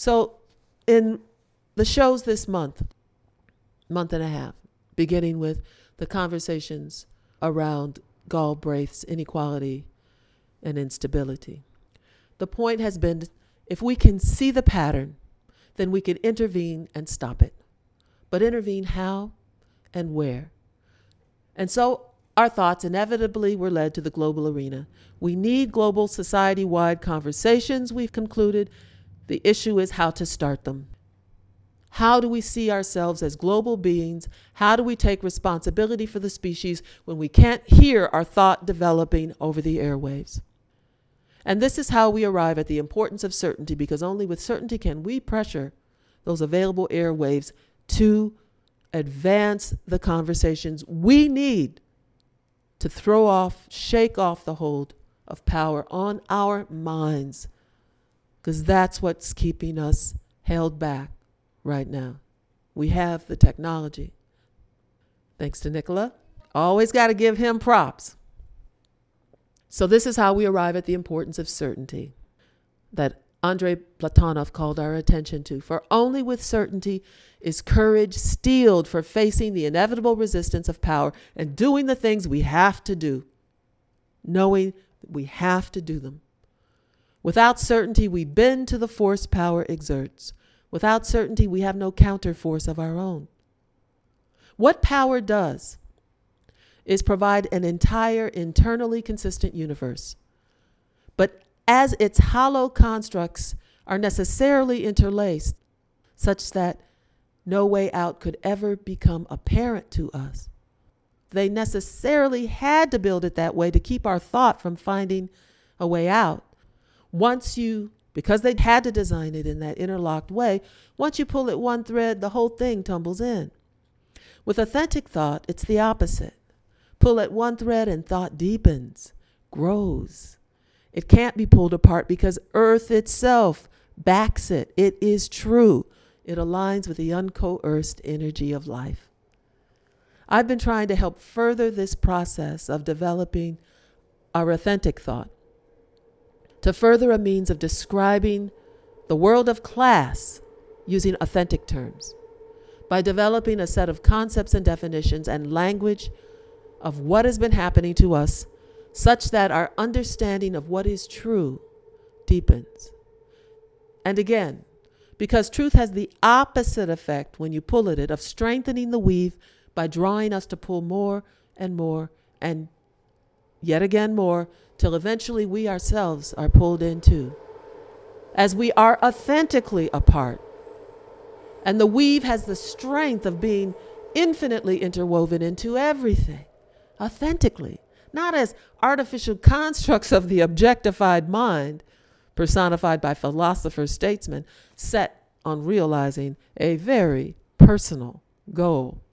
So in the shows this month and a half, beginning with the conversations around Galbraith's inequality and instability, the point has been, if we can see the pattern, then we can intervene and stop it. But intervene how and where? And so our thoughts inevitably were led to the global arena. We need global society-wide conversations, we've concluded. The issue is how to start them. How do we see ourselves as global beings? How do we take responsibility for the species when we can't hear our thought developing over the airwaves? And this is how we arrive at the importance of certainty, because only with certainty can we pressure those available airwaves to advance the conversations we need to shake off the hold of power on our minds, because that's what's keeping us held back right now. We have the technology. Thanks to Nikola. Always got to give him props. So this is how we arrive at the importance of certainty that Andrei Platonov called our attention to. For only with certainty is courage steeled for facing the inevitable resistance of power and doing the things we have to do, knowing that we have to do them. Without certainty, we bend to the force power exerts. Without certainty, we have no counterforce of our own. What power does is provide an entire internally consistent universe. But as its hollow constructs are necessarily interlaced, such that no way out could ever become apparent to us, they necessarily had to build it that way to keep our thought from finding a way out. Because they had to design it in that interlocked way, once you pull at one thread, the whole thing tumbles in. With authentic thought, it's the opposite. Pull at one thread and thought deepens, grows. It can't be pulled apart because Earth itself backs it. It is true. It aligns with the uncoerced energy of life. I've been trying to help further this process of developing our authentic thought to further a means of describing the world of class using authentic terms, by developing a set of concepts and definitions and language of what has been happening to us, such that our understanding of what is true deepens. And again, because truth has the opposite effect when you pull at it, of strengthening the weave by drawing us to pull more and more and yet again more, till eventually we ourselves are pulled in too, as we are authentically a part. And the weave has the strength of being infinitely interwoven into everything, authentically, not as artificial constructs of the objectified mind, personified by philosopher-statesmen, set on realizing a very personal goal.